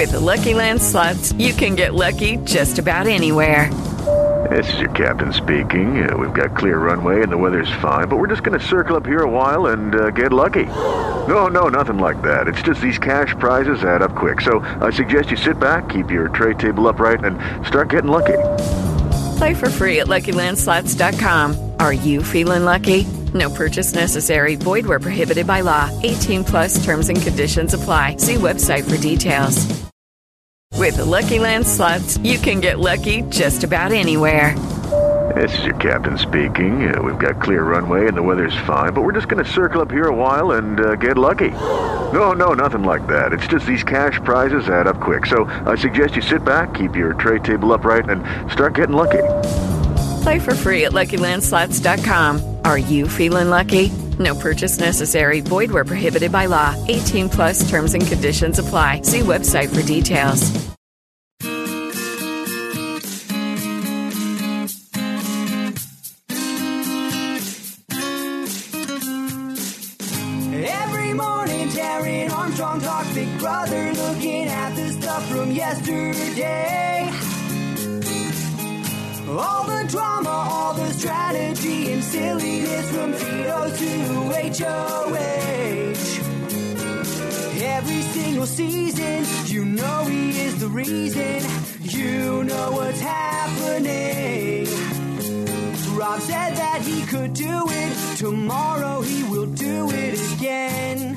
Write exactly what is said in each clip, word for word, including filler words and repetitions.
With the Lucky Land Slots, you can get lucky just about anywhere. This is your captain speaking. Uh, we've got clear runway and the weather's fine, but we're just going to circle up here a while and uh, get lucky. No, no, nothing like that. It's just these cash prizes add up quick. So I suggest you sit back, keep your tray table upright, and start getting lucky. Play for free at Lucky Land Slots dot com. Are you feeling lucky? No purchase necessary. Void where prohibited by law. eighteen plus terms and conditions apply. See website for details. With the Lucky Land Slots, you can get lucky just about anywhere. This is your captain speaking. Uh, we've got clear runway and the weather's fine, but we're just going to circle up here a while and uh, get lucky. No, no, nothing like that. It's just these cash prizes add up quick. So I suggest you sit back, keep your tray table upright, and start getting lucky. Play for free at Lucky Land Slots dot com. Are you feeling lucky? No purchase necessary. Void where prohibited by law. eighteen plus terms and conditions apply. See website for details. Every morning, Darren Armstrong talks Big Brother, looking at the stuff from yesterday. All the drama, all the strategy and silliness from Tito to H O H. Every single season, you know he is the reason. You know what's happening. Rob said that he could do it. Tomorrow he will do it again.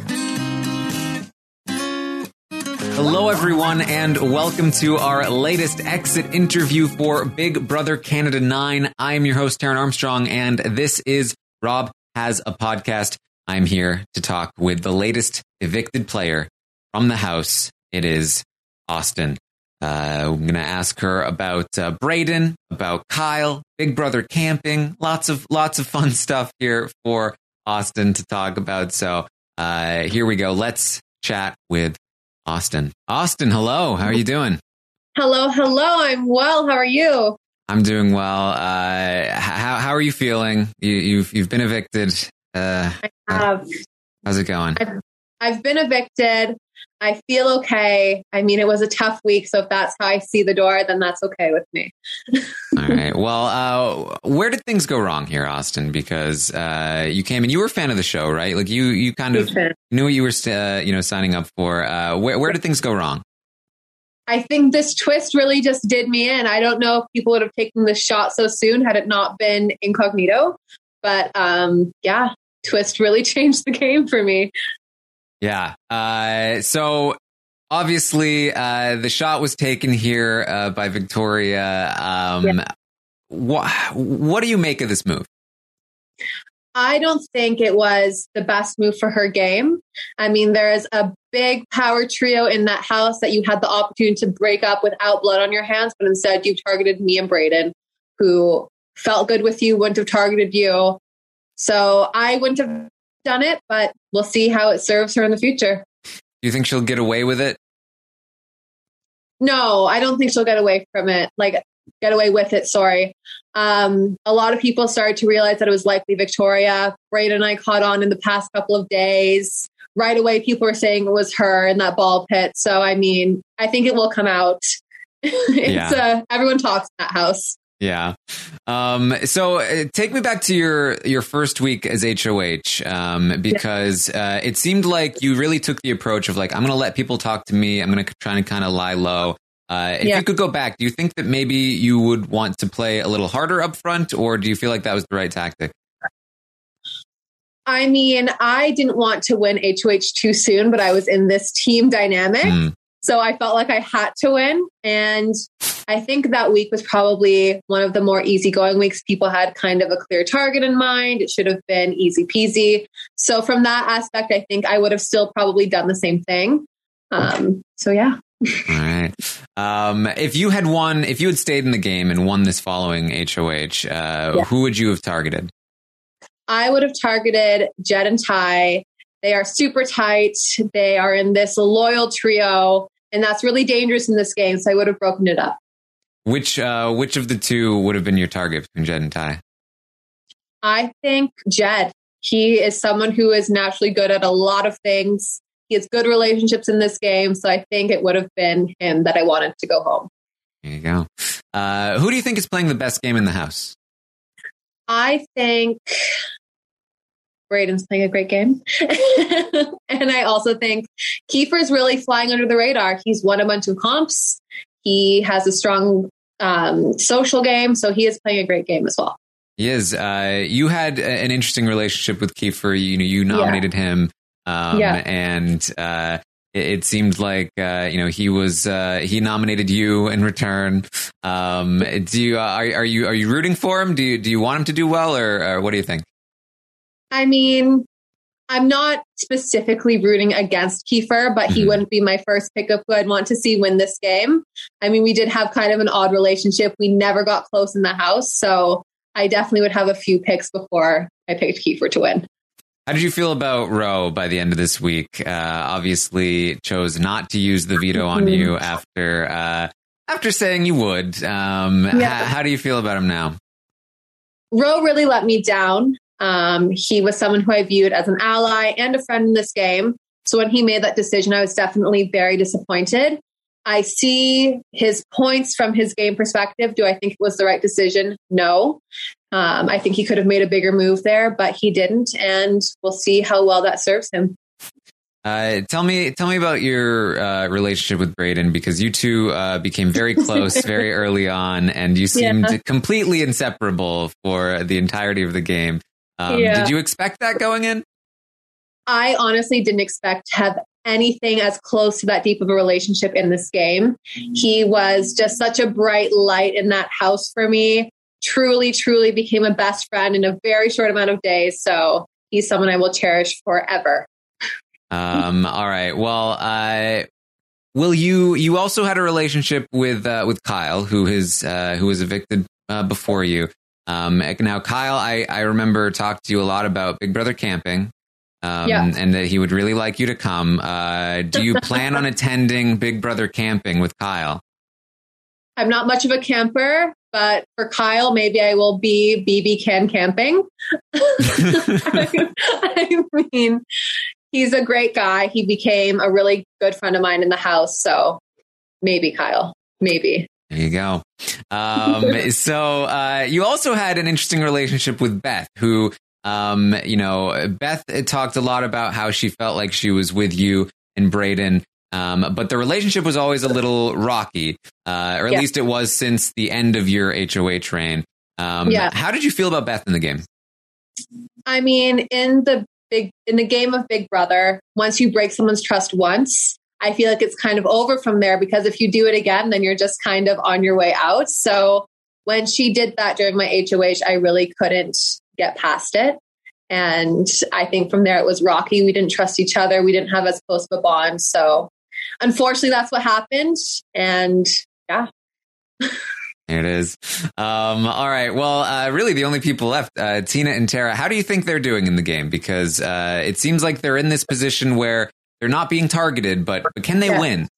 Hello, everyone, and welcome to our latest exit interview for Big Brother Canada nine. I am your host, Darren Armstrong, and this is Rob Has a Podcast. I'm here to talk with the latest evicted player from the house. It is Austin. Uh, I'm going to ask her about uh, Brayden, about Kyle, Big Brother camping, lots of lots of fun stuff here for Austin to talk about. So uh, here we go. Let's chat with Austin. Austin, hello. How are you doing? Hello, hello. I'm well. How are you? I'm doing well. Uh, how how are you feeling? You, you've you've been evicted. Uh, I have. How's it going? I've, I've been evicted. I feel okay. I mean, it was a tough week, so if that's how I see the door, then that's okay with me. All right. Well, uh, where did things go wrong here, Austin? Because uh, you came and you were a fan of the show, right? Like you, you kind of knew what you were, uh, you know, signing up for. Uh, where, where did things go wrong? I think this twist really just did me in. I don't know if people would have taken this shot so soon had it not been incognito, but um, yeah, twist really changed the game for me. Yeah. Uh, so obviously, uh, the shot was taken here uh, by Victoria. Um, yeah. What What do you make of this move? I don't think it was the best move for her game. I mean, there is a big power trio in that house that you had the opportunity to break up without blood on your hands, but instead you targeted me and Brayden, who felt good with you, wouldn't have targeted you. So I wouldn't have done it, but we'll see how it serves her in the future. Do you think she'll get away with it? No, I don't think she'll get away from it. Like, get away with it, sorry. Um, a lot of people started to realize that it was likely Victoria. Brayden and I caught on in the past couple of days. Right away, people were saying it was her in that ball pit. So, I mean, I think it will come out. it's yeah. uh, everyone talks in that house. Yeah. Um, so uh, take me back to your, your first week as H O H, um, because uh, it seemed like you really took the approach of like, I'm going to let people talk to me. I'm going to try and kind of lie low. Uh, if yeah. you could go back, do you think that maybe you would want to play a little harder up front, or do you feel like that was the right tactic? I mean, I didn't want to win H O H too soon, but I was in this team dynamic. Mm. So I felt like I had to win. And I think that week was probably one of the more easygoing weeks. People had kind of a clear target in mind. It should have been easy peasy. So from that aspect, I think I would have still probably done the same thing. Um, so yeah. All right. Um, if you had won, if you had stayed in the game and won this following H O H, uh, yeah. who would you have targeted? I would have targeted Jed and Ty. They are super tight. They are in this loyal trio, and that's really dangerous in this game. So I would have broken it up. Which uh, which of the two would have been your target between Jed and Ty? I think Jed. He is someone who is naturally good at a lot of things. He has good relationships in this game. So I think it would have been him that I wanted to go home. There you go. Uh, who do you think is playing the best game in the house? I think Braden's playing a great game. And I also think Kiefer's really flying under the radar. He's won a bunch of comps. He has a strong um, social game. So he is playing a great game as well. He is. Uh, you had an interesting relationship with Kiefer. You know, you nominated yeah. him. Um, yeah. And uh, it, it seemed like, uh, you know, he was uh, he nominated you in return. Um, do you uh, are, are you are you rooting for him? Do you do you want him to do well, or, or what do you think? I mean, I'm not specifically rooting against Kiefer, but he mm-hmm. wouldn't be my first pick of who I'd want to see win this game. I mean, we did have kind of an odd relationship. We never got close in the house, so I definitely would have a few picks before I picked Kiefer to win. How did you feel about Ro by the end of this week? Uh, obviously chose not to use the veto on you after uh, after saying you would. Um, yeah. h- how do you feel about him now? Ro really let me down. Um, he was someone who I viewed as an ally and a friend in this game. So when he made that decision, I was definitely very disappointed. I see his points from his game perspective. Do I think it was the right decision? No. Um, I think he could have made a bigger move there, but he didn't. And we'll see how well that serves him. Uh, tell me, tell me about your uh, relationship with Braden, because you two uh, became very close very early on, and you seemed yeah. completely inseparable for the entirety of the game. Um, yeah. Did you expect that going in? I honestly didn't expect to have anything as close to that deep of a relationship in this game. He was just such a bright light in that house for me. Truly, truly became a best friend in a very short amount of days. So he's someone I will cherish forever. Um, all right. Well, uh, will you, you also had a relationship with, uh, with Kyle, who is, uh, who was evicted, uh, before you. Um, now Kyle, I, I remember talked to you a lot about Big Brother camping, um, yeah. and that he would really like you to come. Uh, do you plan on attending Big Brother camping with Kyle? I'm not much of a camper, but for Kyle, maybe I will be B B can camping. I, I mean, he's a great guy. He became a really good friend of mine in the house. So maybe Kyle, maybe. There you go. Um, so uh, you also had an interesting relationship with Beth, who, um, you know, Beth talked a lot about how she felt like she was with you and Braden. Um, but the relationship was always a little rocky, uh, or at yeah. least it was since the end of your H O H reign. Um, yeah. How did you feel about Beth in the game? I mean, in the big in the game of Big Brother, once you break someone's trust once, I feel like it's kind of over from there, because if you do it again, then you're just kind of on your way out. So when she did that during my H O H, I really couldn't get past it. And I think from there it was rocky. We didn't trust each other. We didn't have as close of a bond. So unfortunately, that's what happened. And yeah. There it is. Um, all right. Well, uh, really the only people left, uh, Tina and Tara. How do you think they're doing in the game? Because uh, it seems like they're in this position where they're not being targeted, but, but can they yeah. win?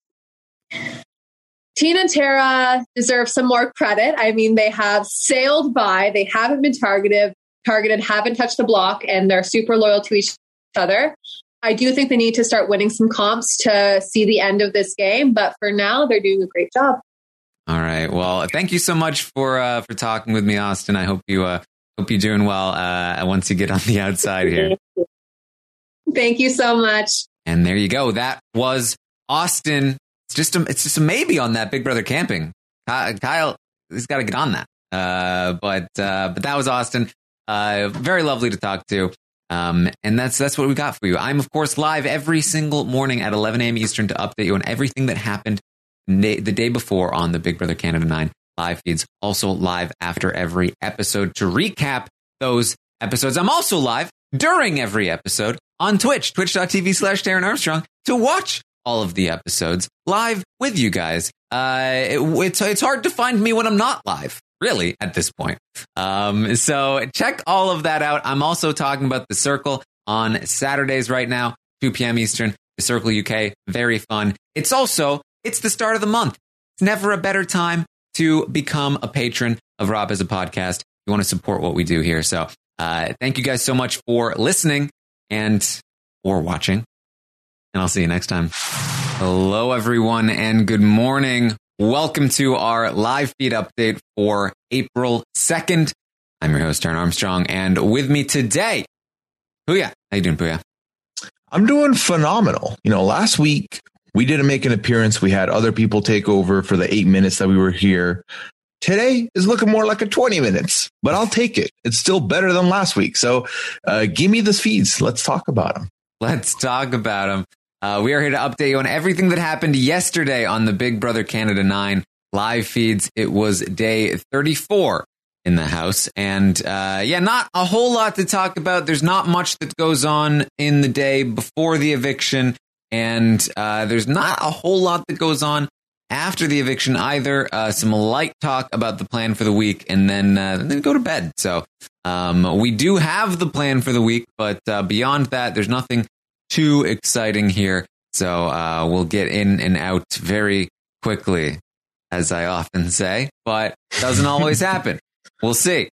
Tina and Tara deserve some more credit. I mean, they have sailed by. They haven't been targeted, targeted, haven't touched the block, and they're super loyal to each other. I do think they need to start winning some comps to see the end of this game. But for now, they're doing a great job. All right. Well, thank you so much for uh, for talking with me, Austin. I hope you uh, hope you're doing well uh, once you get on the outside here. Thank you so much. And there you go. That was Austin. It's just a, it's just a maybe on that Big Brother camping. Kyle, he's got to get on that. Uh, but uh, but that was Austin. Uh, very lovely to talk to. Um, and that's that's what we got for you. I'm, of course, live every single morning at eleven a.m. Eastern to update you on everything that happened na- the day before on the Big Brother Canada nine live feeds. Also live after every episode to recap those episodes. I'm also live during every episode on Twitch, twitch.tv slash Darren Armstrong, to watch all of the episodes live with you guys. Uh, it, it's, it's hard to find me when I'm not live, really, at this point. Um, so check all of that out. I'm also talking about The Circle on Saturdays right now, two p.m. Eastern, The Circle U K. Very fun. It's also, it's the start of the month. It's never a better time to become a patron of Rob Has a Podcast. You want to support what we do here. So uh, thank you guys so much for listening and or watching. and I'll see you next time. Hello, everyone, and good morning. Welcome to our live feed update for April second. I'm your host, Taryn Armstrong, and with me today, Puya. How you doing, Puya? I'm doing phenomenal. You know, last week we didn't make an appearance. We had other people take over for the eight minutes that we were here. Today is looking more like a twenty minutes, but I'll take it. It's still better than last week. So uh, give me the feeds. Let's talk about them. Let's talk about them. Uh, we are here to update you on everything that happened yesterday on the Big Brother Canada nine live feeds. It was day thirty-four in the house. And uh, yeah, not a whole lot to talk about. There's not much that goes on in the day before the eviction. And uh, there's not a whole lot that goes on after the eviction either. Uh, some light talk about the plan for the week, and then, uh, then go to bed. So um, we do have the plan for the week, but uh, beyond that, there's nothing too exciting here. So uh, we'll get in and out very quickly, as I often say, but doesn't always happen. We'll see.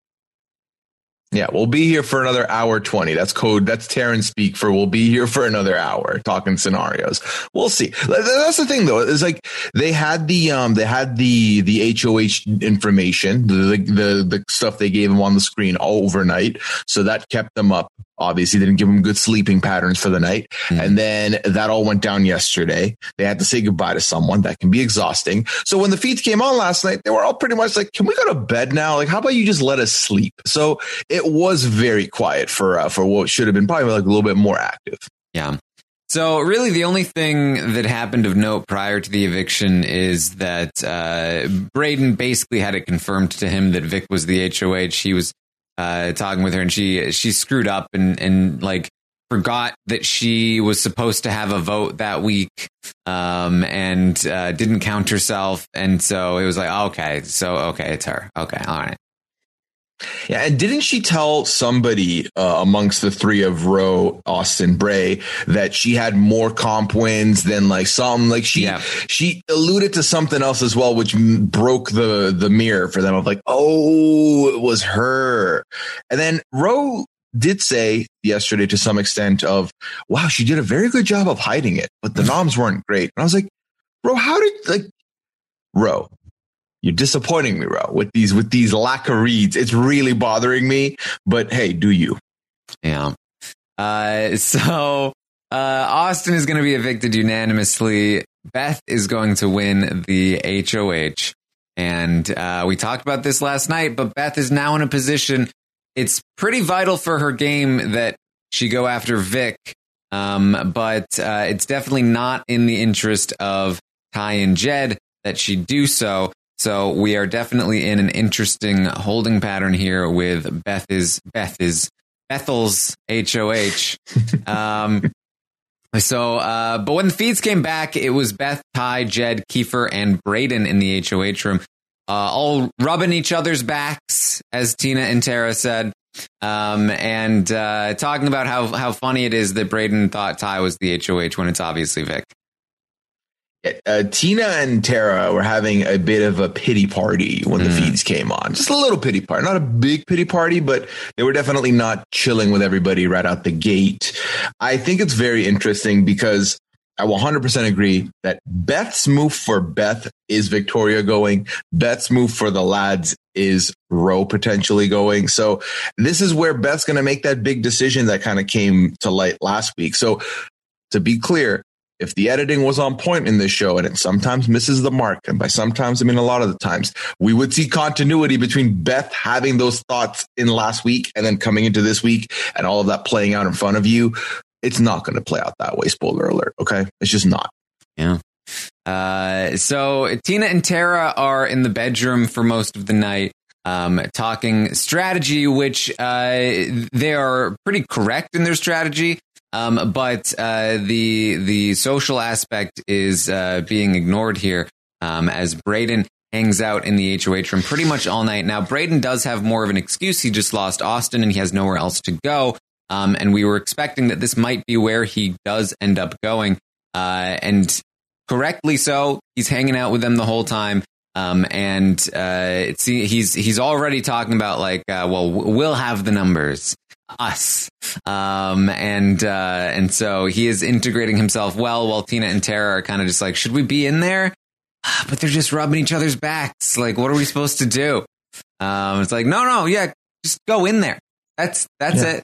Yeah, we'll be here for another hour twenty. That's code. That's Taryn speak for we'll be here for another hour talking scenarios. We'll see. That's the thing, though. It's like they had the um they had the the H O H information, the the the stuff they gave them on the screen all overnight. So that kept them up. Obviously, didn't give them good sleeping patterns for the night. Mm-hmm. And then that all went down yesterday. They had to say goodbye to someone. That can be exhausting. So when the feeds came on last night, they were all pretty much like, can we go to bed now? Like, how about you just let us sleep? So it was very quiet for uh, for what should have been probably like a little bit more active. Yeah. So really the only thing that happened of note prior to the eviction is that uh, Brayden basically had it confirmed to him that Vic was the H O H. He was uh, talking with her, and she she screwed up and, and like forgot that she was supposed to have a vote that week, um, and uh, didn't count herself. And so it was like, okay, so, okay, it's her. Okay, all right. Yeah, and didn't she tell somebody uh, amongst the three of Ro, Austin, Bray that she had more comp wins than like some like she yeah. she alluded to something else as well, which m- broke the the mirror for them of like, oh, it was her. And then Ro did say yesterday to some extent of, wow, she did a very good job of hiding it, but the noms weren't great. And I was like, Ro, how did like Ro? You're disappointing me, Ro, with these with these lack of reads. It's really bothering me. But hey, do you? Yeah. Uh, so uh, Austin is going to be evicted unanimously. Beth is going to win the H O H. And uh, we talked about this last night, but Beth is now in a position. It's pretty vital for her game that she go after Vic. Um, but uh, it's definitely not in the interest of Ty and Jed that she do so. So we are definitely in an interesting holding pattern here with Beth is Beth is Bethel's H O H. Um, so, uh, but when the feeds came back, it was Beth, Ty, Jed, Kiefer, and Brayden in the H O H room, uh, all rubbing each other's backs, as Tina and Tara said, um, and uh, talking about how how funny it is that Brayden thought Ty was the H O H when it's obviously Vic. Uh, Tina and Tara were having a bit of a pity party when the mm. feeds came on. Just a little pity party, not a big pity party, but they were definitely not chilling with everybody right out the gate. I think it's very interesting because I one hundred percent agree that Beth's move for Beth is Victoria going. Beth's move for the lads is Ro potentially going. So this is where Beth's going to make that big decision that kind of came to light last week. So to be clear, if the editing was on point in this show, and it sometimes misses the mark, and by sometimes I mean a lot of the times, we would see continuity between Beth having those thoughts in last week and then coming into this week and all of that playing out in front of you. It's not going to play out that way. Spoiler alert. Okay. It's just not. Yeah. Uh, so Tina and Tara are in the bedroom for most of the night, um, talking strategy, which uh, they are pretty correct in their strategy. Um, but uh, the the social aspect is uh, being ignored here, um, as Brayden hangs out in the H O H room pretty much all night. Now, Brayden does have more of an excuse. He just lost Austin and he has nowhere else to go. Um, and we were expecting that this might be where he does end up going. Uh, and correctly so, he's hanging out with them the whole time. Um, and uh, it's, he's he's already talking about like, uh, well, we'll have the numbers. us. Um, and, uh, and so he is integrating himself well, while Tina and Tara are kind of just like, should we be in there? But they're just rubbing each other's backs. Like, what are we supposed to do? Um, it's like, no, no, yeah, just go in there. That's, that's yeah. it.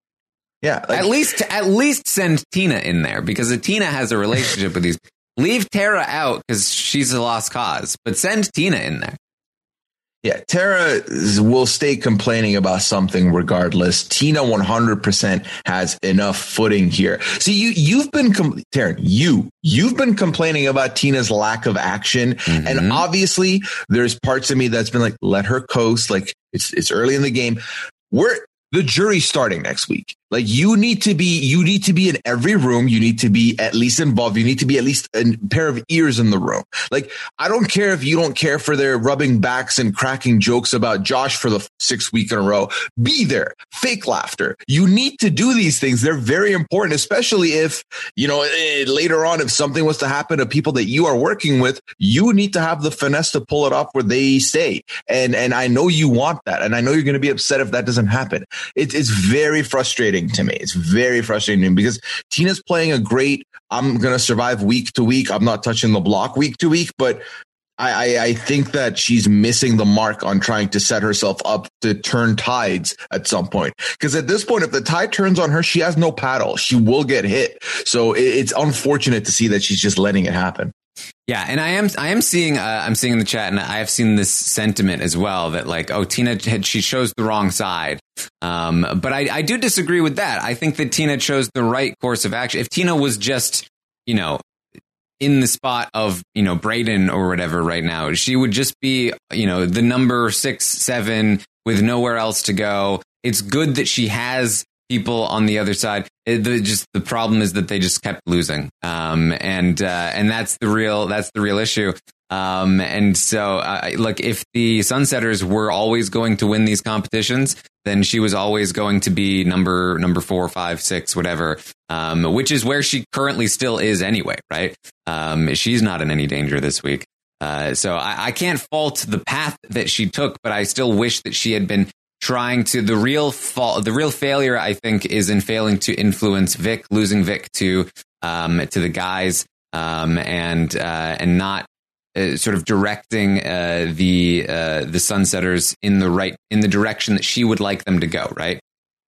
Yeah. Like, at least, at least send Tina in there, because Tina has a relationship with these. Leave Tara out because she's a lost cause, but send Tina in there. Yeah, Tara will stay complaining about something regardless. Tina one hundred percent has enough footing here. See, you, you've been, com- Taryn, you, you've been complaining about Tina's lack of action. Mm-hmm. And obviously there's parts of me that's been like, let her coast. Like it's, it's early in the game. We're, the jury's starting next week. Like you need to be, you need to be in every room. You need to be at least involved. You need to be at least a pair of ears in the room. Like, I don't care if you don't care for their rubbing backs and cracking jokes about Josh for the sixth week in a row. Be there. Fake laughter. You need to do these things. They're very important, especially if, you know, later on, if something was to happen to people that you are working with, you need to have the finesse to pull it off where they stay. And, and I know you want that. And I know you're going to be upset if that doesn't happen. It, it's very frustrating to me. It's very frustrating because Tina's playing a great, I'm going to survive week to week. I'm not touching the block week to week, but I, I, I think that she's missing the mark on trying to set herself up to turn tides at some point. Because at this point, if the tide turns on her, she has no paddle. She will get hit. So it, it's unfortunate to see that she's just letting it happen. Yeah, and I am I am seeing uh, I'm seeing in the chat, and I have seen this sentiment as well that like, oh, Tina had, she chose the wrong side. Um, but I, I do disagree with that. I think that Tina chose the right course of action. If Tina was just, you know, in the spot of, you know, Brayden or whatever right now, she would just be, you know, the number six, seven with nowhere else to go. It's good that she has people on the other side. It, the, just the problem is that they just kept losing. Um, and, uh, and that's the real, that's the real issue. Um, and so, uh, look, if the Sunsetters were always going to win these competitions, then she was always going to be number, number four, five, six, whatever. Um, which is where she currently still is anyway, right? Um, she's not in any danger this week. Uh, so I, I can't fault the path that she took, but I still wish that she had been trying to, the real fault, the real failure, I think, is in failing to influence Vic, losing Vic to, um, to the guys, um, and, uh, and not uh, sort of directing, uh, the, uh, the Sunsetters in the right, in the direction that she would like them to go. Right.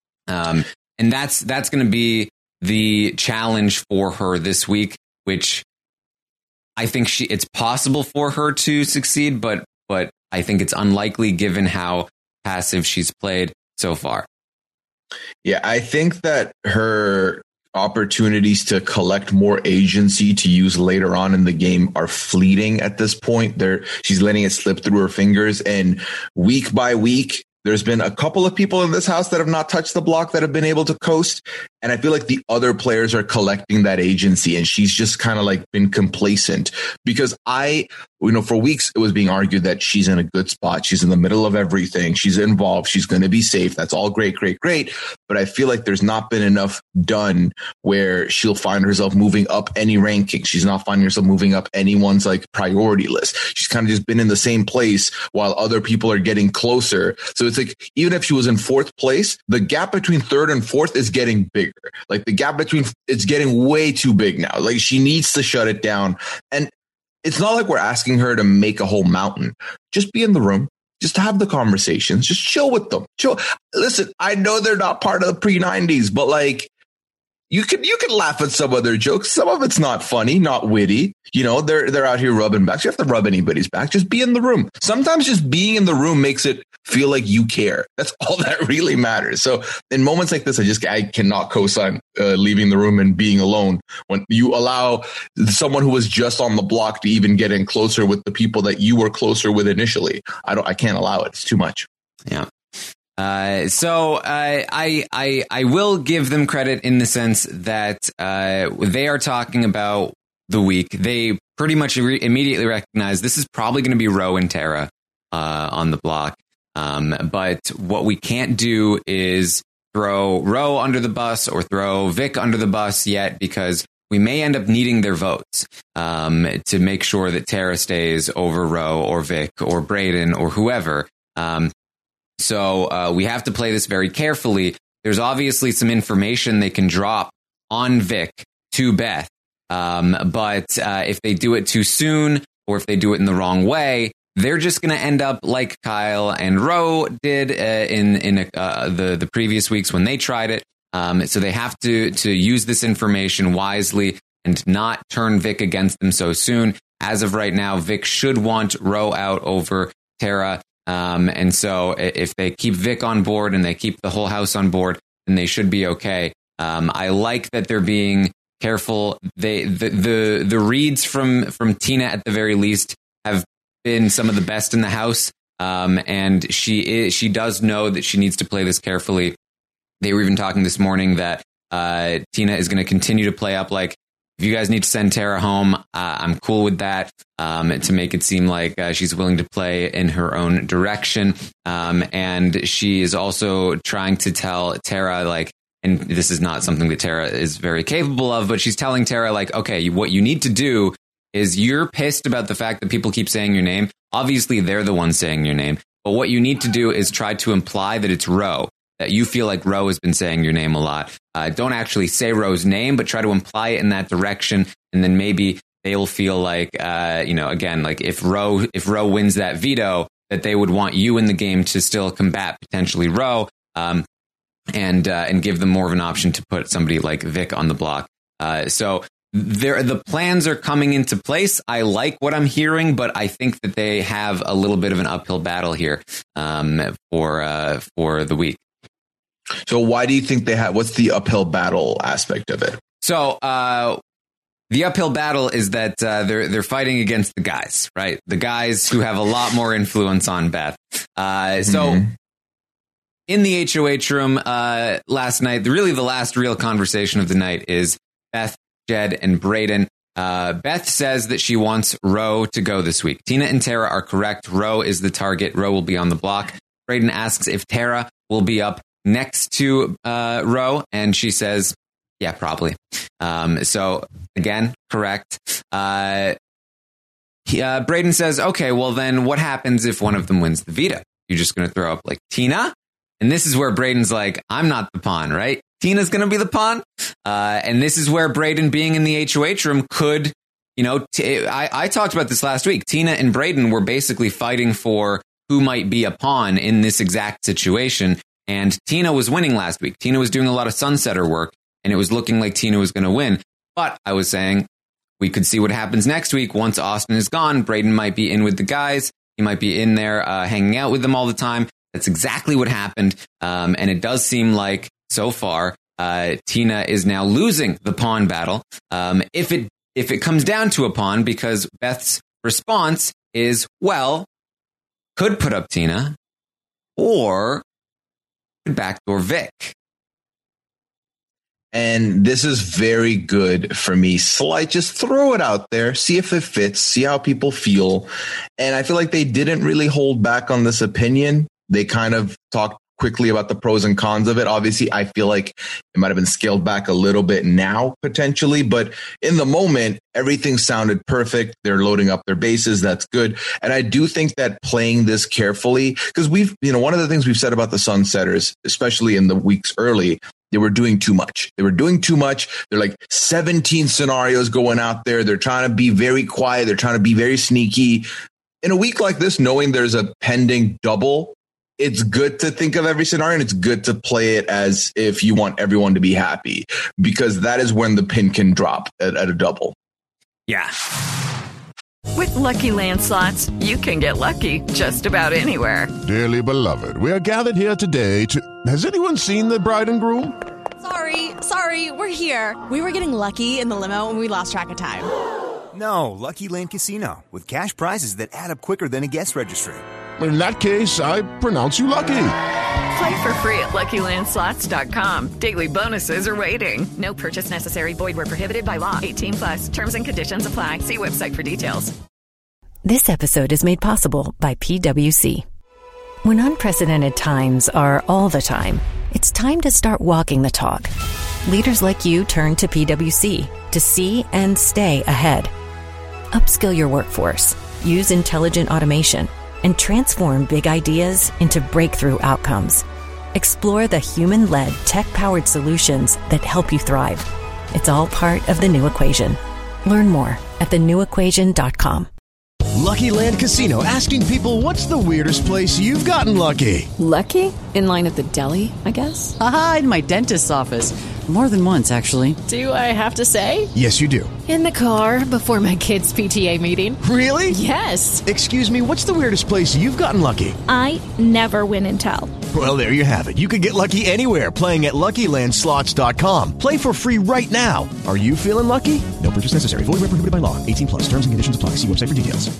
Um, and that's, that's going to be the challenge for her this week, which I think she, it's possible for her to succeed, but, but I think it's unlikely given how passive she's played so far. Yeah, I think that her opportunities to collect more agency to use later on in the game are fleeting at this point. There, she's letting it slip through her fingers, and week by week, there's been a couple of people in this house that have not touched the block that have been able to coast. And I feel like the other players are collecting that agency, and she's just kind of like been complacent because I, you know, for weeks it was being argued that she's in a good spot. She's in the middle of everything. She's involved. She's going to be safe. That's all great, great, great. But I feel like there's not been enough done where she'll find herself moving up any ranking. She's not finding herself moving up anyone's like priority list. She's kind of just been in the same place while other people are getting closer. So it's like, even if she was in fourth place, the gap between third and fourth is getting bigger. Like the gap between, it's getting way too big now. Like she needs to shut it down. And it's not like we're asking her to make a whole mountain. Just be in the room. Just have the conversations. Just chill with them. Chill. Listen, I know they're not part of the pre nineties, but like, You can you can laugh at some of their jokes. Some of it's not funny, not witty. You know, they're they're out here rubbing backs. You have to rub anybody's back. Just be in the room. Sometimes just being in the room makes it feel like you care. That's all that really matters. So in moments like this, I just I cannot co-sign uh, leaving the room and being alone. When you allow someone who was just on the block to even get in closer with the people that you were closer with initially, I don't. I can't allow it. It's too much. Yeah. Uh, so uh, I I I will give them credit in the sense that uh, they are talking about the week. They pretty much re- immediately recognize this is probably going to be Ro and Tara uh, on the block. Um, but what we can't do is throw Ro under the bus or throw Vic under the bus yet, because we may end up needing their votes um, to make sure that Tara stays over Ro or Vic or Brayden or whoever. Um, So uh, we have to play this very carefully. there's obviously some information they can drop on Vic to Beth. Um, but uh, if they do it too soon, or if they do it in the wrong way, they're just going to end up like Kyle and Ro did uh, in in uh, the the previous weeks when they tried it. Um, so they have to to use this information wisely and not turn Vic against them so soon. As of right now, Vic should want Ro out over Tara. Um, and so if they keep Vic on board and they keep the whole house on board, then they should be okay. Um, I like that they're being careful. They the the, the reads from from Tina at the very least have been some of the best in the house. Um, and she is, she does know that she needs to play this carefully. They were even talking this morning that uh, Tina is going to continue to play up like, if you guys need to send Tara home, uh, I'm cool with that, um, to make it seem like uh, she's willing to play in her own direction. Um, and she is also trying to tell Tara, like, and this is not something that Tara is very capable of, but she's telling Tara, like, okay, what you need to do is you're pissed about the fact that people keep saying your name. Obviously, they're the ones saying your name. But what you need to do is try to imply that it's Ro, that you feel like Ro has been saying your name a lot. Uh, don't actually say Ro's name, but try to imply it in that direction. And then maybe they'll feel like, uh, you know, again, like if Ro, if Ro wins that veto, that they would want you in the game to still combat potentially Ro, um, and, uh, and give them more of an option to put somebody like Vic on the block. Uh, so there, the plans are coming into place. I like what I'm hearing, but I think that they have a little bit of an uphill battle here, um, for, uh, for the week. So why do you think they have, what's the uphill battle aspect of it? So, uh, the uphill battle is that, uh, they're, they're fighting against the guys, right? The guys who have a lot more influence on Beth. Uh, so mm-hmm. in the H O H room, uh, last night, really the last real conversation of the night is Beth, Jed, and Brayden. Uh, Beth says that she wants Ro to go this week. Tina and Tara are correct. Ro is the target. Ro will be on the block. Brayden asks if Tara will be up next to uh, Ro, and she says, yeah, probably. Um, so again, correct. Uh, he, uh, Brayden says, okay, well then what happens if one of them wins the veto? You're just going to throw up like Tina? And this is where Brayden's like, I'm not the pawn, right? Tina's going to be the pawn. Uh, and this is where Brayden being in the H O H room could, you know, t- I, I talked about this last week. Tina and Brayden were basically fighting for who might be a pawn in this exact situation. And Tina was winning last week. Tina was doing a lot of Sunsetter work, and it was looking like Tina was going to win. But I was saying we could see what happens next week. Once Austin is gone, Brayden might be in with the guys. He might be in there uh, hanging out with them all the time. That's exactly what happened. Um, and it does seem like so far, uh, Tina is now losing the pawn battle. Um, if it if it comes down to a pawn, because Beth's response is, well, could put up Tina or could backdoor Vic. And this is very good for me. Slight, just throw it out there, see if it fits, see how people feel. And I feel like they didn't really hold back on this opinion. They kind of talked quickly about the pros and cons of it. Obviously, I feel like it might have been scaled back a little bit now, potentially. But in the moment, everything sounded perfect. They're loading up their bases. That's good. And I do think that playing this carefully, because we've, you know, one of the things we've said about the Sunsetters, especially in the weeks early, they were doing too much. They were doing too much. They're like seventeen scenarios going out there. They're trying to be very quiet. They're trying to be very sneaky. In a week like this, knowing there's a pending double, it's good to think of every scenario, and it's good to play it as if you want everyone to be happy, because that is when the pin can drop at, at a double. Yeah. With Lucky Land Slots, you can get lucky just about anywhere. Dearly beloved, we are gathered here today to... Has anyone seen the bride and groom? Sorry, sorry, we're here. We were getting lucky in the limo and we lost track of time. No, Lucky Land Casino, with cash prizes that add up quicker than a guest registry. In that case, I pronounce you lucky. Play for free at Lucky Land Slots dot com. Daily bonuses are waiting. No purchase necessary. Void where prohibited by law. eighteen plus. Terms and conditions apply. See website for details. This episode is made possible by P W C. When unprecedented times are all the time, it's time to start walking the talk. Leaders like you turn to P W C to see and stay ahead. Upskill your workforce, use intelligent automation, and transform big ideas into breakthrough outcomes. Explore the human-led, tech-powered solutions that help you thrive. It's all part of The New Equation. Learn more at the new equation dot com. Lucky Land Casino, asking people, what's the weirdest place you've gotten lucky? Lucky? In line at the deli, I guess? Aha, in my dentist's office. More than once, actually. Do I have to say? Yes, you do. In the car before my kids' P T A meeting. Really? Yes. Excuse me, what's the weirdest place you've gotten lucky? I never win and tell. Well, there you have it. You can get lucky anywhere, playing at Lucky Land Slots dot com. Play for free right now. Are you feeling lucky? No purchase necessary. Void where prohibited by law. eighteen plus. Terms and conditions apply. See website for details.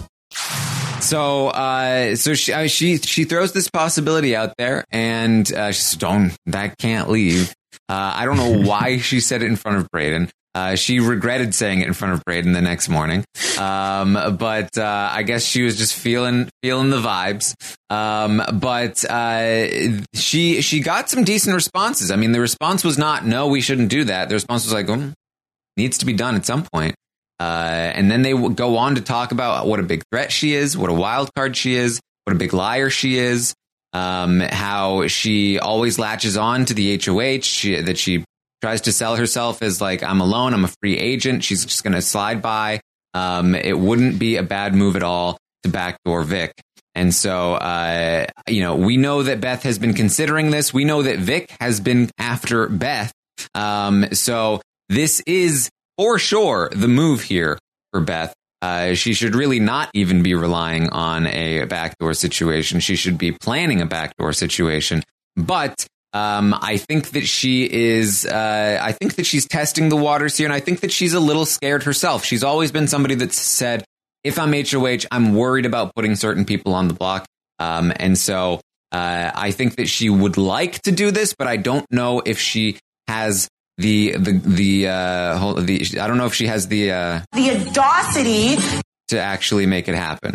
So, uh, so she, uh, she, she throws this possibility out there, and uh, she says, "Don't, that can't leave." Uh, I don't know why she said it in front of Brayden. Uh, she regretted saying it in front of Brayden the next morning. Um, but, uh, I guess she was just feeling, feeling the vibes. Um, but, uh, she, she got some decent responses. I mean, the response was not, no, we shouldn't do that. The response was like, oh, needs to be done at some point. Uh, and then they w- go on to talk about what a big threat she is, what a wild card she is, what a big liar she is. Um, how she always latches on to the H O H, she, that she tries to sell herself as like, I'm alone, I'm a free agent. She's just going to slide by. Um, it wouldn't be a bad move at all to backdoor Vic. And so, uh, you know, we know that Beth has been considering this. We know that Vic has been after Beth. Um, so this is for sure the move here for Beth. Uh, she should really not even be relying on a backdoor situation. She should be planning a backdoor situation. But um, I think that she is, uh, I think that she's testing the waters here. And I think that she's a little scared herself. She's always been somebody that's said, if I'm H O H, I'm worried about putting certain people on the block. Um, and so uh, I think that she would like to do this, but I don't know if she has The the the uh whole, the I don't know if she has the uh the audacity to actually make it happen.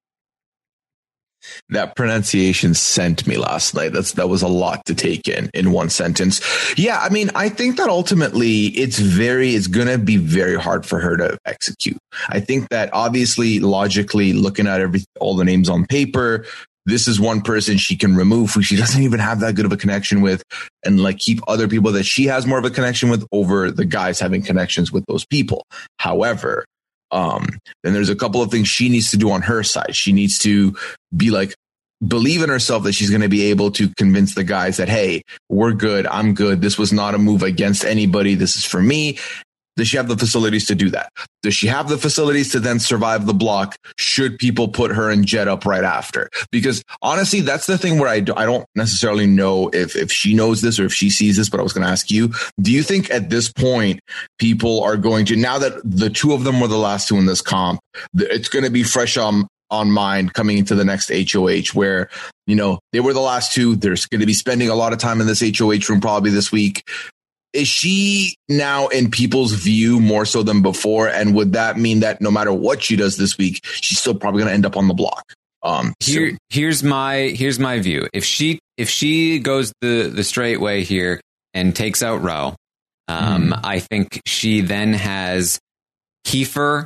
That pronunciation sent me last night. That's that was a lot to take in in one sentence. Yeah, I mean, I think that ultimately it's very it's going to be very hard for her to execute. I think that obviously logically looking at every all the names on paper, this is one person she can remove who she doesn't even have that good of a connection with, and like keep other people that she has more of a connection with over the guys having connections with those people. However, um, then there's a couple of things she needs to do on her side. She needs to be like, believe in herself that she's going to be able to convince the guys that, hey, we're good. I'm good. This was not a move against anybody. This is for me. Does she have the facilities to do that? Does she have the facilities to then survive the block should people put her and Jed up right after? Because honestly, that's the thing where I, do, I don't necessarily know if, if she knows this or if she sees this, but I was going to ask you, do you think at this point people are going to, now that the two of them were the last two in this comp, it's going to be fresh on, on mind coming into the next H O H where, you know, they were the last two. They're going to be spending a lot of time in this H O H room probably this week. Is she now in people's view more so than before? And would that mean that no matter what she does this week, she's still probably going to end up on the block? Um, Here, so. here's my here's my view. If she if she goes the the straight way here and takes out Rowe, um, mm. I think she then has Kiefer.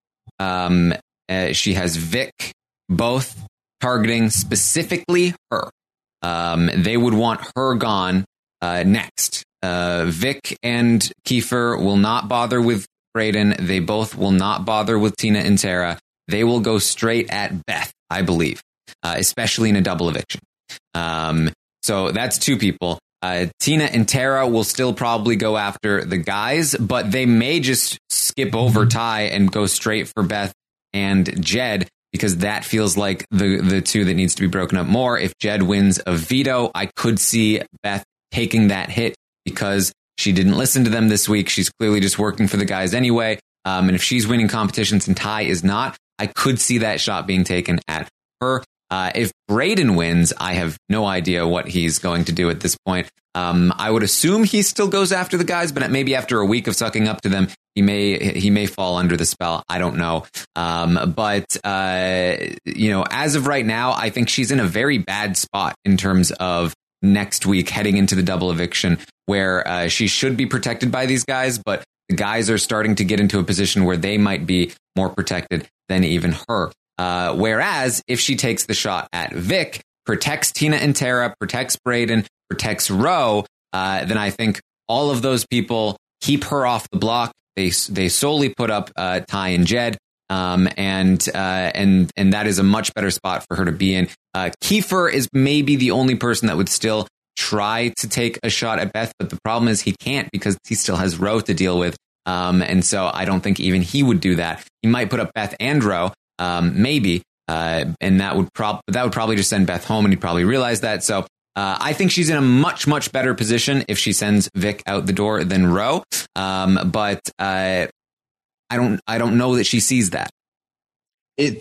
Um, uh, she has Vic, both targeting specifically her. Um, they would want her gone uh, next. Uh, Vic and Kiefer will not bother with Brayden. They both will not bother with Tina and Tara. They will go straight at Beth, I believe, uh, especially in a double eviction. Um, so that's two people. Uh, Tina and Tara will still probably go after the guys, but they may just skip over Ty and go straight for Beth and Jed, because that feels like the, the two that needs to be broken up more. If Jed wins a veto, I could see Beth taking that hit, because she didn't listen to them this week. She's clearly just working for the guys anyway. Um, and if she's winning competitions and Ty is not, I could see that shot being taken at her. Uh, if Brayden wins, I have no idea what he's going to do at this point. Um, I would assume he still goes after the guys, but maybe after a week of sucking up to them, he may he may fall under the spell. I don't know. Um, but, uh, you know, as of right now, I think she's in a very bad spot in terms of next week heading into the double eviction, where uh, she should be protected by these guys, but the guys are starting to get into a position where they might be more protected than even her. Uh, whereas if she takes the shot at Vic, protects Tina and Tara, protects Brayden, protects Roe, uh, then I think all of those people keep her off the block. They they solely put up uh, Ty and Jed, um, and uh, and and that is a much better spot for her to be in. Uh, Kiefer is maybe the only person that would still try to take a shot at Beth, but the problem is he can't because he still has Roe to deal with, um, and so I don't think even he would do that. He might put up Beth and Roe, um, maybe, uh, and that would prob that would probably just send Beth home, and he'd probably realize that. So. Uh, I think she's in a much, much better position if she sends Vic out the door than Roe. Um, but uh, I don't, I don't know that she sees that. It,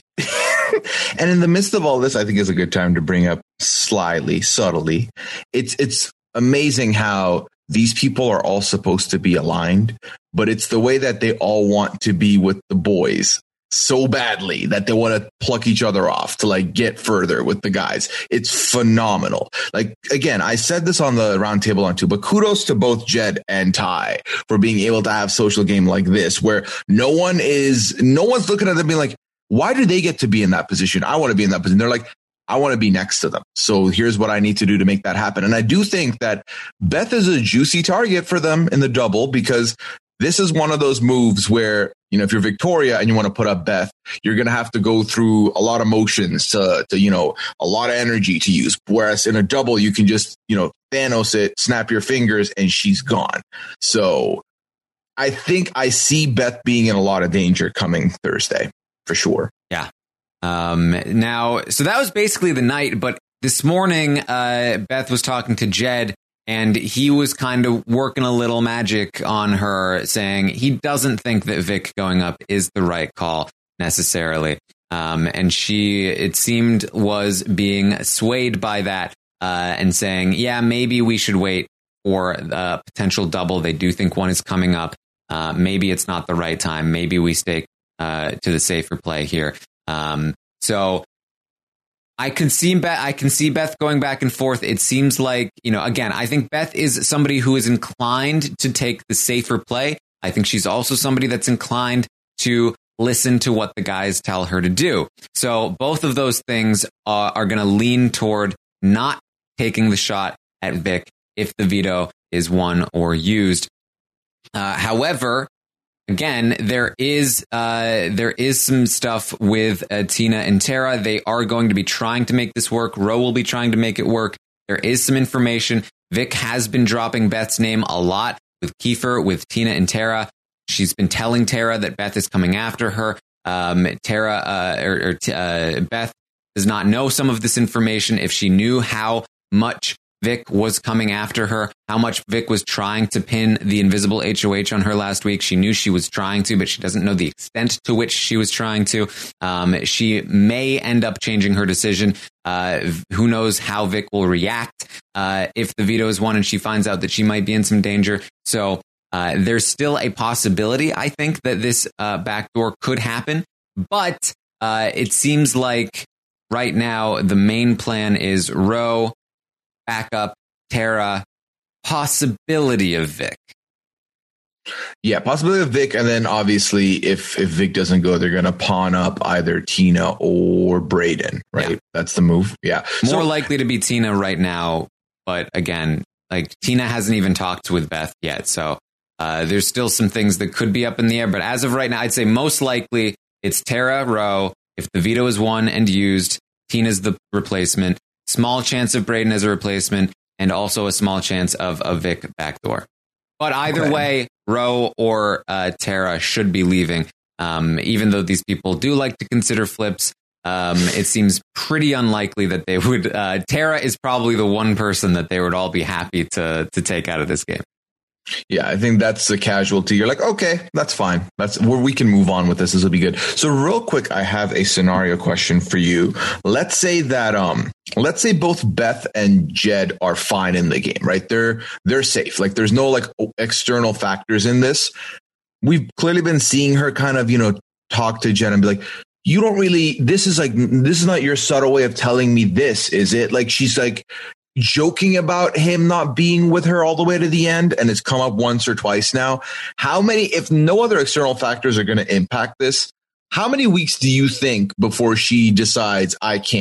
and in the midst of all this, I think is a good time to bring up slyly, subtly. It's, it's amazing how these people are all supposed to be aligned, but it's the way that they all want to be with the boys so badly that they want to pluck each other off to like get further with the guys. It's phenomenal. Like, again, I said this on the roundtable on two, but kudos to both Jed and Ty for being able to have social game like this, where no one is, no one's looking at them being like, why do they get to be in that position? I want to be in that position. They're like, I want to be next to them. So here's what I need to do to make that happen. And I do think that Beth is a juicy target for them in the double, because this is one of those moves where, you know, if you're Victoria and you want to put up Beth, you're going to have to go through a lot of motions to, to, you know, a lot of energy to use. Whereas in a double, you can just, you know, Thanos it, snap your fingers, and she's gone. So I think I see Beth being in a lot of danger coming Thursday for sure. Yeah. Um, now, so that was basically the night. But this morning, uh, Beth was talking to Jed, and he was kind of working a little magic on her, saying he doesn't think that Vic going up is the right call necessarily. Um, and she, it seemed, was being swayed by that uh, and saying, yeah, maybe we should wait for a potential double. They do think one is coming up. Uh, maybe it's not the right time. Maybe we stay uh, to the safer play here. Um, so I can see Beth, I can see Beth going back and forth. It seems like, you know, again, I think Beth is somebody who is inclined to take the safer play. I think she's also somebody that's inclined to listen to what the guys tell her to do. So both of those things uh, are going to lean toward not taking the shot at Vic if the veto is won or used. Uh, however, Again, there is uh, there is some stuff with uh, Tina and Tara. They are going to be trying to make this work. Roe will be trying to make it work. There is some information. Vic has been dropping Beth's name a lot with Kiefer, with Tina and Tara. She's been telling Tara that Beth is coming after her. Um, Tara uh, or, or uh, Beth does not know some of this information. If she knew how much Vic was coming after her, how much Vic was trying to pin the invisible H O H on her last week. She knew she was trying to, but she doesn't know the extent to which she was trying to. Um, she may end up changing her decision. Uh, who knows how Vic will react uh, if the veto is won and she finds out that she might be in some danger. So uh, there's still a possibility, I think, that this uh, backdoor could happen. But uh, it seems like right now the main plan is Roe, backup, Tara, possibility of Vic. Yeah, possibility of Vic, and then obviously if if Vic doesn't go, they're going to pawn up either Tina or Braden, right? Yeah. That's the move. Yeah. More so, likely to be Tina right now, but again, like Tina hasn't even talked with Beth yet, so uh, there's still some things that could be up in the air, but as of right now, I'd say most likely it's Tara, Roe. If the veto is won and used, Tina's the replacement. Small chance of Braden as a replacement, and also a small chance of a Vic backdoor. But either okay. way, Roe or uh, Tara should be leaving. Um, even though these people do like to consider flips, um, it seems pretty unlikely that they would. Uh, Tara is probably the one person that they would all be happy to to take out of this game. Yeah, I think that's the casualty. You're like, okay, that's fine. That's where we can move on with this. This will be good. So real quick, I have a scenario question for you. Let's say that, um, let's say both Beth and Jed are fine in the game, right? They're, they're safe. Like there's no like external factors in this. We've clearly been seeing her kind of, you know, talk to Jed and be like, you don't really, this is like, this is not your subtle way of telling me this, is it? Like, she's like, joking about him not being with her all the way to the end, and it's come up once or twice now. How many, if no other external factors are going to impact this, how many weeks do you think before she decides I can't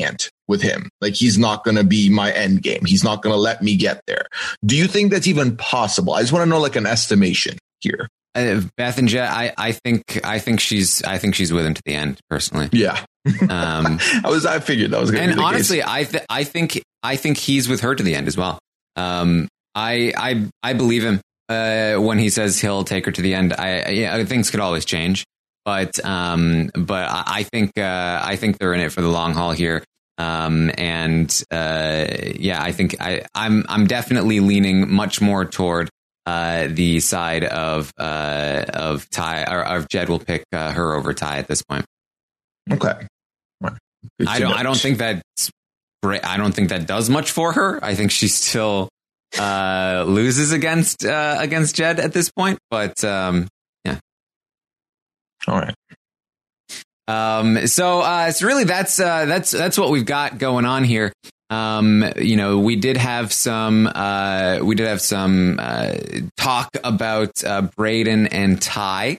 with him. Like, he's not going to be my end game. He's not going to let me get there. Do you think that's even possible? I just want to know like an estimation here. Uh, Beth and Jet, I, I think I think she's I think she's with him to the end, personally. Yeah. um, I was I figured that was going to be the honestly, case. I th- I think I think he's with her to the end as well. Um, I I I believe him uh, when he says he'll take her to the end. I yeah, things could always change, but um, but I, I think uh, I think they're in it for the long haul here. Um, and uh, yeah, I think I I'm I'm definitely leaning much more toward uh, the side of uh, of Ty or of Jed will pick uh, her over Ty at this point. Okay. I don't. I don't think that's great. I don't think that does much for her. I think she still uh, loses against uh, against Jed at this point. But um, yeah. All right. Um, so uh, so really, that's uh, that's that's what we've got going on here. Um, you know, we did have some uh, we did have some uh, talk about uh, Brayden and Ty.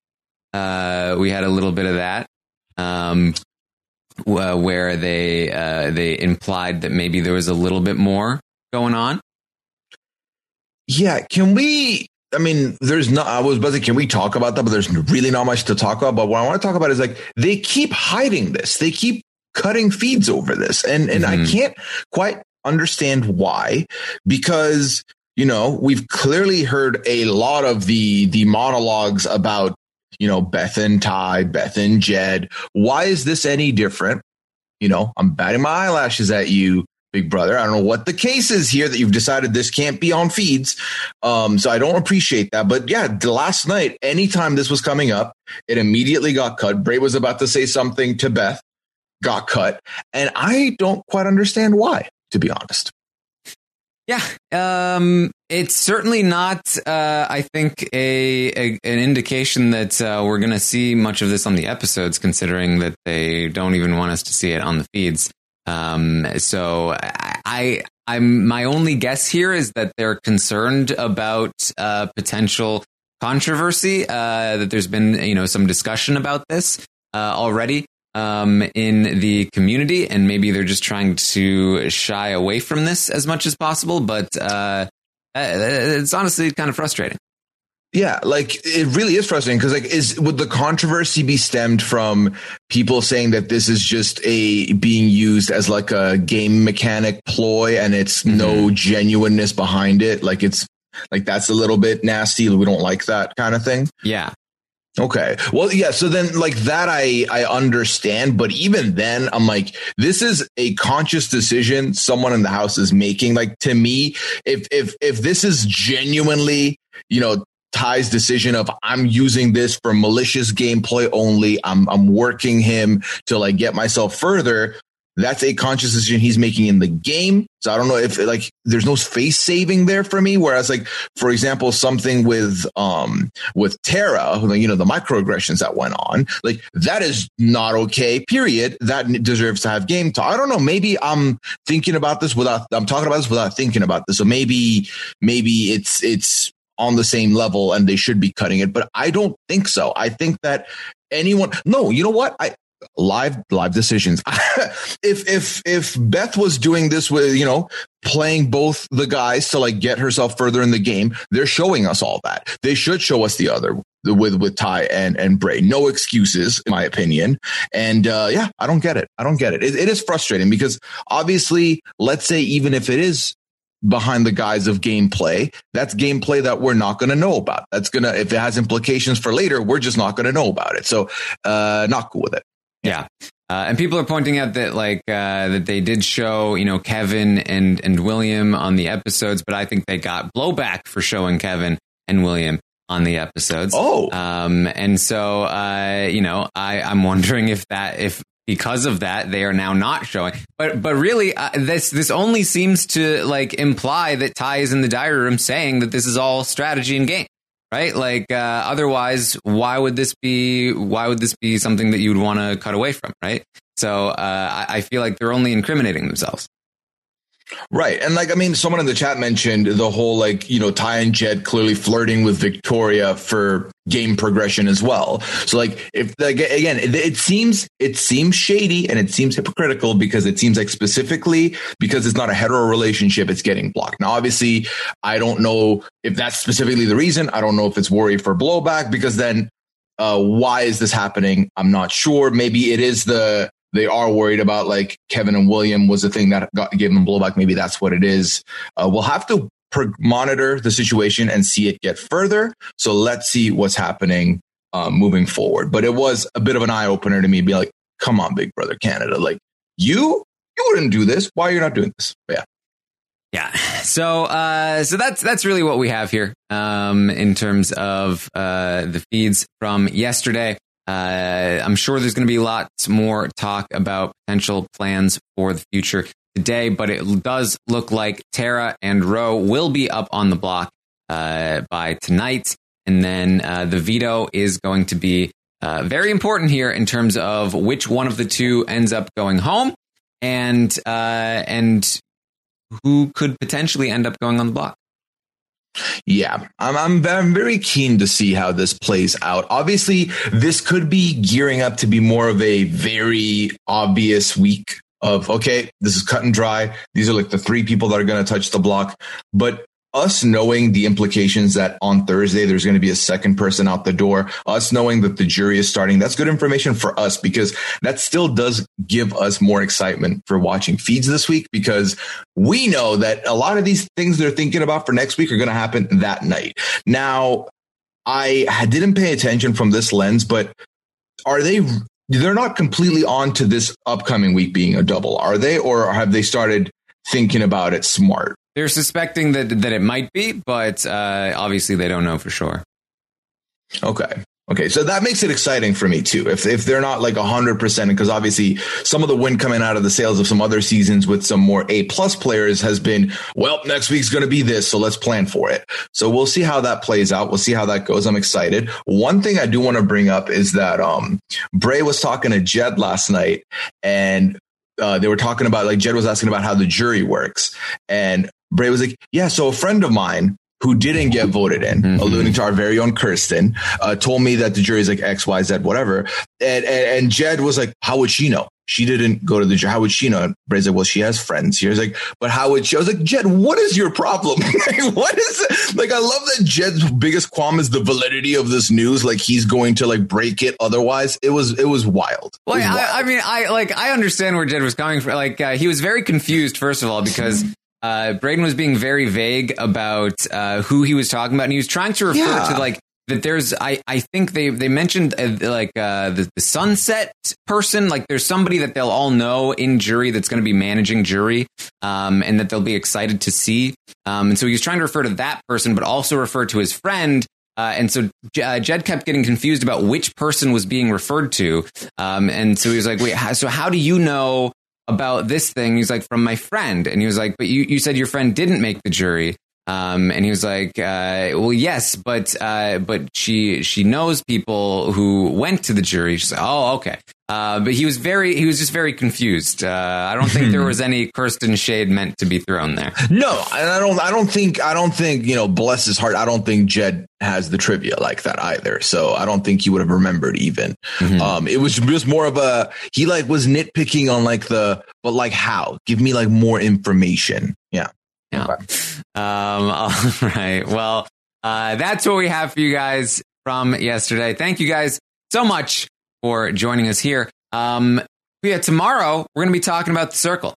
Uh, we had a little bit of that. Um, where they uh, they implied that maybe there was a little bit more going on. Yeah, can we? I mean, there's not. I was about to say, can we talk about that? But there's really not much to talk about. But what I want to talk about is like they keep hiding this. They keep cutting feeds over this, and and mm-hmm. I can't quite understand why. Because you know we've clearly heard a lot of the the monologues about. You know, Beth and Ty, Beth and Jed. Why is this any different? You know, I'm batting my eyelashes at you, big brother. I don't know what the case is here that you've decided this can't be on feeds. Um, so I don't appreciate that. But yeah, the last night, anytime this was coming up, it immediately got cut. Bray was about to say something to Beth, got cut. And I don't quite understand why, to be honest. Yeah, um, it's certainly not, uh, I think, a, a an indication that uh, we're going to see much of this on the episodes, considering that they don't even want us to see it on the feeds. Um, so I, I, I'm my only guess here is that they're concerned about uh, potential controversy. Uh, that there's been, you know, some discussion about this uh, already. Um, in the community, and maybe they're just trying to shy away from this as much as possible. But uh, it's honestly kind of frustrating. Yeah, like it really is frustrating because, like, is would the controversy be stemmed from people saying that this is just a being used as like a game mechanic ploy and it's mm-hmm. no genuineness behind it? Like it's like that's a little bit nasty. We don't like that kind of thing. Yeah. Okay. Well, yeah. So then like that, I, I understand. But even then I'm like, this is a conscious decision someone in the house is making. Like to me, if, if, if this is genuinely, you know, Ty's decision of I'm using this for malicious gameplay only, I'm, I'm working him to like get myself further. That's a conscious decision he's making in the game. So I don't know if like there's no face saving there for me. Whereas like, for example, something with um with Tara, you know, the microaggressions that went on, like that is not okay, period. That deserves to have game talk. I don't know. Maybe I'm thinking about this without I'm talking about this without thinking about this. So maybe maybe it's it's on the same level and they should be cutting it. But I don't think so. I think that anyone no, you know what? I Live, live decisions. if if if Beth was doing this with, you know, playing both the guys to like get herself further in the game, they're showing us all that. They should show us the other with with Ty and and Bray. No excuses, in my opinion. And uh, yeah, I don't get it. I don't get it. it. It is frustrating because obviously, let's say even if it is behind the guise of gameplay, that's gameplay that we're not going to know about. That's gonna if it has implications for later, we're just not going to know about it. So, uh, not cool with it. Yeah. Uh, and people are pointing out that like uh, that they did show, you know, Kevin and, and William on the episodes, but I think they got blowback for showing Kevin and William on the episodes. Oh, um, and so, uh, you know, I, I'm wondering if that if because of that, they are now not showing. But but really, uh, this this only seems to like imply that Ty is in the diary room saying that this is all strategy and game. Right. Like uh, otherwise, why would this be why would this be something that you would want to cut away from? Right. So uh, I, I feel like they're only incriminating themselves. Right. And like, I mean, someone in the chat mentioned the whole, like, you know, Ty and Jed clearly flirting with Victoria for game progression as well. So like, if like, again, it, it seems, it seems shady and it seems hypocritical because it seems like specifically because it's not a hetero relationship, it's getting blocked. Now, obviously, I don't know if that's specifically the reason. I don't know if it's worry for blowback, because then uh, why is this happening? I'm not sure. Maybe it is the, they are worried about, like, Kevin and William was the thing that got, gave them blowback. Maybe that's what it is. Uh, we'll have to per- monitor the situation and see it get further. So let's see what's happening uh, moving forward. But it was a bit of an eye opener to me, be like, come on, Big Brother Canada. Like, you, you wouldn't do this. Why are you not doing this? But yeah. Yeah. So, uh, so that's, that's really what we have here, um, in terms of, uh, the feeds from yesterday. Uh, I'm sure there's going to be lots more talk about potential plans for the future today, but it does look like Tara and Ro will be up on the block, uh, by tonight. And then, uh, the veto is going to be, uh, very important here in terms of which one of the two ends up going home and, uh, and, who could potentially end up going on the block. Yeah, I'm, I'm I'm very keen to see how this plays out. Obviously, this could be gearing up to be more of a very obvious week of, okay, this is cut and dry. These are like the three people that are going to touch the block. But us knowing the implications that on Thursday there's going to be a second person out the door, us knowing that the jury is starting, that's good information for us, because that still does give us more excitement for watching feeds this week, because we know that a lot of these things they're thinking about for next week are going to happen that night. Now, I didn't pay attention from this lens, but are they... they're not completely on to this upcoming week being a double, are they? Or have they started thinking about it smart? They're suspecting that that it might be, but uh, obviously they don't know for sure. Okay. Okay. So that makes it exciting for me, too. If if they're not like one hundred percent, because obviously some of the win coming out of the sales of some other seasons with some more A-plus players has been, well, next week's going to be this, so let's plan for it. So we'll see how that plays out. We'll see how that goes. I'm excited. One thing I do want to bring up is that um, Bray was talking to Jed last night, and uh, they were talking about, like, Jed was asking about how the jury works. And Bray was like, yeah, so a friend of mine who didn't get voted in, mm-hmm. alluding to our very own Kirsten, uh, told me that the jury's like X, Y, Z, whatever. And, and, and Jed was like, how would she know? She didn't go to the jury. How would she know? And Bray's like, well, she has friends here. He's like, but how would she? I was like, Jed, what is your problem? Like, what is it? Like, I love that Jed's biggest qualm is the validity of this news. Like, he's going to like break it. Otherwise, it was it was wild. Well, was I, wild. I mean, I like I understand where Jed was coming from. Like, uh, he was very confused, first of all, because Uh, Braden was being very vague about uh, who he was talking about, and he was trying to refer yeah. to like that. There's, I, I think they they mentioned uh, like uh, the, the sunset person. Like, there's somebody that they'll all know in jury that's going to be managing jury, um, and that they'll be excited to see. Um, and so he was trying to refer to that person, but also refer to his friend. Uh, and so uh, Jed kept getting confused about which person was being referred to. Um, and so he was like, wait, how, so how do you know about this thing? He's like, from my friend. And he was like, but you, you said your friend didn't make the jury. Um, and he was like, uh, well, yes, but, uh, but she, she knows people who went to the jury. She's like, oh, okay. Uh, but he was very, he was just very confused. Uh, I don't think there was any Kirsten shade meant to be thrown there. No, and I don't, I don't think, I don't think, you know, bless his heart, I don't think Jed has the trivia like that either. So I don't think he would have remembered even. Mm-hmm. Um, it was just more of a, he like was nitpicking on like the, but like how? Give me like more information. Yeah. Yeah. Okay. Um, all right. Well, uh, that's what we have for you guys from yesterday. Thank you guys so much for joining us here. Um, yeah, tomorrow we're going to be talking about The Circle.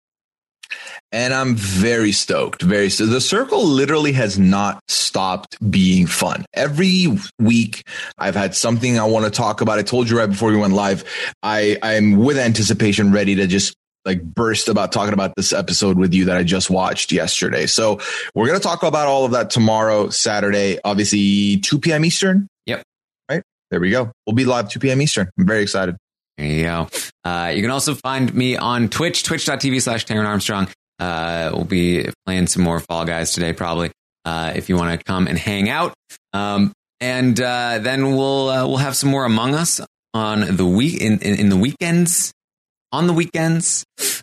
And I'm very stoked, very stoked. The Circle literally has not stopped being fun. Every week I've had something I want to talk about. I told you right before we went live, I, I'm with anticipation ready to just like burst about talking about this episode with you that I just watched yesterday. So we're going to talk about all of that tomorrow, Saturday, obviously two p.m. Eastern. Yep. Right. There we go. We'll be live two p.m. Eastern. I'm very excited. There you go. Uh, you can also find me on Twitch, twitch.tv slash Taran Armstrong. Uh, we'll be playing some more Fall Guys today, probably, uh, if you want to come and hang out. Um, and uh, then we'll uh, we'll have some more Among Us on the week in, in, in the weekends. On the weekends.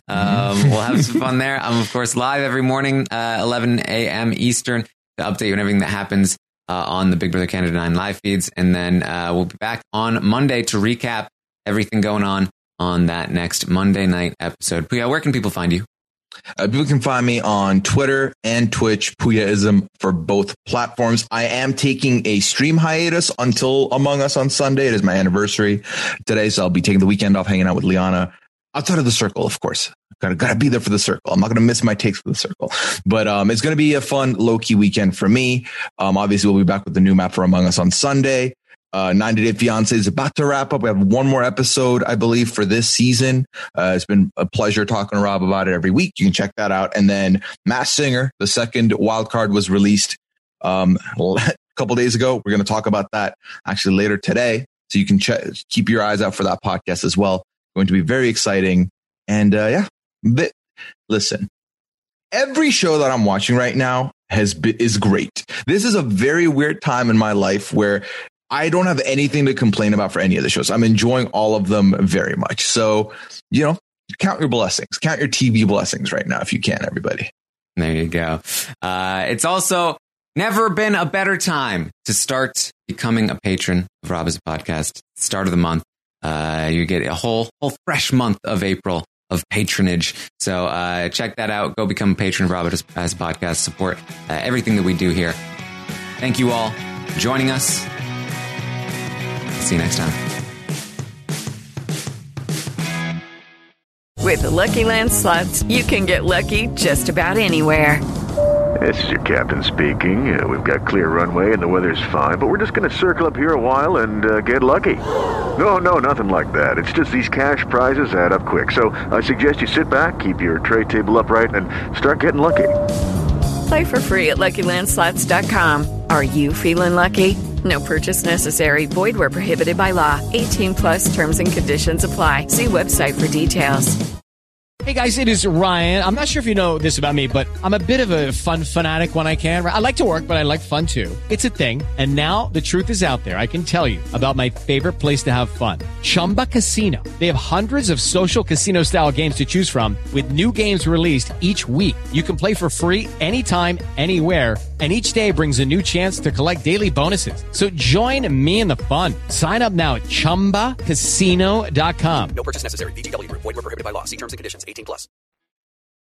Um, we'll have some fun there. I'm, of course, live every morning, uh, eleven a.m. Eastern, to update you on everything that happens uh, on the Big Brother Canada nine live feeds. And then uh, we'll be back on Monday to recap everything going on on that next Monday night episode. Puya, where can people find you? Uh, people can find me on Twitter and Twitch, Puyaism, for both platforms. I am taking a stream hiatus until Among Us on Sunday. It is my anniversary today, so I'll be taking the weekend off hanging out with Liana. Outside of the circle, of course. Gotta, gotta be there for the circle. I'm not gonna miss my takes for the circle. But um, it's gonna be a fun, low-key weekend for me. Um, obviously, we'll be back with the new map for Among Us on Sunday. Uh, ninety Day Fiancé is about to wrap up. We have one more episode, I believe, for this season. Uh, it's been a pleasure talking to Rob about it every week. You can check that out. And then Masked Singer, the second wild card, was released um, a couple days ago. We're going to talk about that actually later today. So you can check, keep your eyes out for that podcast as well. Going to be very exciting. And uh, yeah, but listen, every show that I'm watching right now has been, is great. This is a very weird time in my life where I don't have anything to complain about for any of the shows. I'm enjoying all of them very much. So, you know, count your blessings, count your T V blessings right now if you can, everybody. There you go. Uh, it's also never been a better time to start becoming a patron of Rob Has a Podcast. Start of the month. Uh, you get a whole, whole fresh month of April of patronage. So uh, check that out. Go become a patron of Rob Has a Podcast. Support uh, everything that we do here. Thank you all for joining us. See you next time. With the Lucky Land Slots, you can get lucky just about anywhere. This is your captain speaking. Uh, we've got clear runway and the weather's fine, but we're just going to circle up here a while and uh, get lucky. No, no, nothing like that. It's just these cash prizes add up quick. So I suggest you sit back, keep your tray table upright, and start getting lucky. Play for free at Lucky Land Slots dot com. Are you feeling lucky? No purchase necessary. Void where prohibited by law. eighteen plus terms and conditions apply. See website for details. Hey guys, it is Ryan. I'm not sure if you know this about me, but I'm a bit of a fun fanatic when I can. I like to work, but I like fun too. It's a thing. And now the truth is out there. I can tell you about my favorite place to have fun. Chumba Casino. They have hundreds of social casino style games to choose from with new games released each week. You can play for free anytime, anywhere. And each day brings a new chance to collect daily bonuses. So join me in the fun. Sign up now at chumba casino dot com. No purchase necessary. V G W Group. Void where prohibited by law. See terms and conditions. eighteen plus.